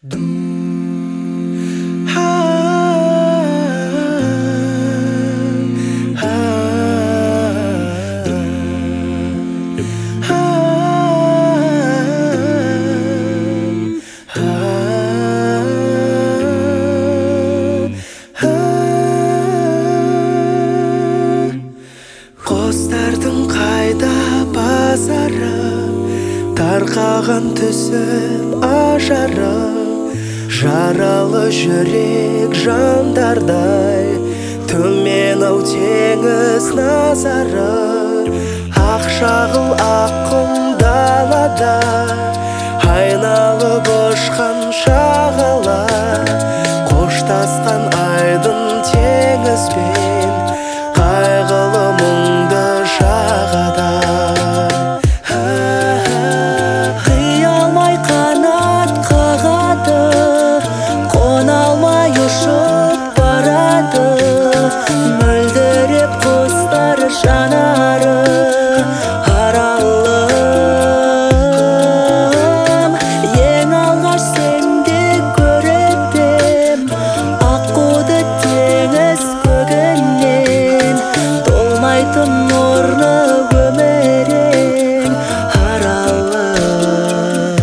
Қостардың қайда базары, тарқаған түсіп ажары, жаралы жүрек жандардай, төмен-ау теңіз назары. Ақ шағыл аққұм далада, айналып ұшқан шағалар, қоштасқан айдын теңізбен, қайғылы мұңды шағада. Қия алмай қанат қағады, қона алмай ұшып барады, мөлдіреп құстар жанары. Аралым, ең алғаш сенде көріп ем, аққуды теңіз көгінен, толмайтын нұрлы өмірің. Аралым,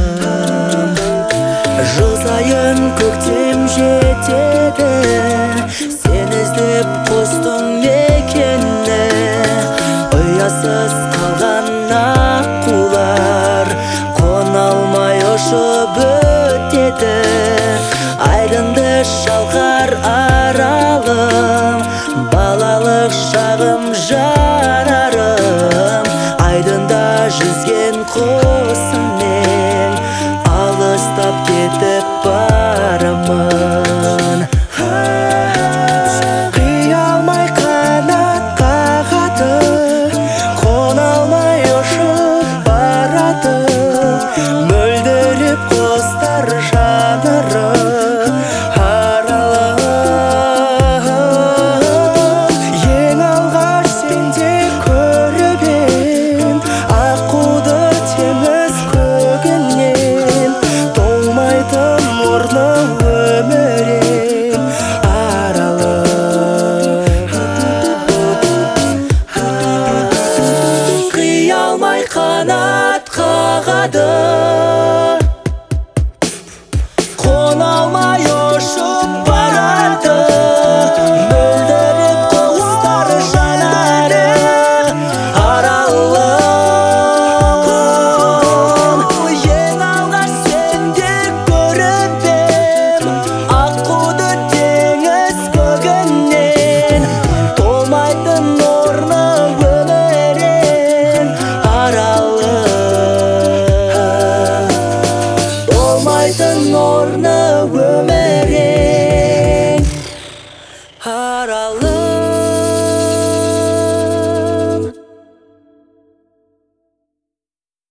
жыл сайын көктем жетеді, сен іздеп құстың мекені. Ұясыз қалған аққулар, қона алмай ұшып өтеді, айдынды шалқар аралым. Балалық шағым жанарым, айдында жүзген құсыммен, алыстап кетіп барамын. Қия алмай қанат қағады, қона алмай ұшып барады, мөлдіреп құстар жанары. Аралым, ең алғаш сенде көріп ем, аққуды теңіз көгінен, толмайтын нұрлы өмірің. Аралым, қия алмай қанат қағады, қона алмай ұшып барады, мөлдіреп құстар жанары. Аралым, ең алғаш сенде көріп ем, аққуды теңіз көгінен, толмайтын нұрлы өмірің. Аралым, толмайтын нұрлы өмірің. Аралым.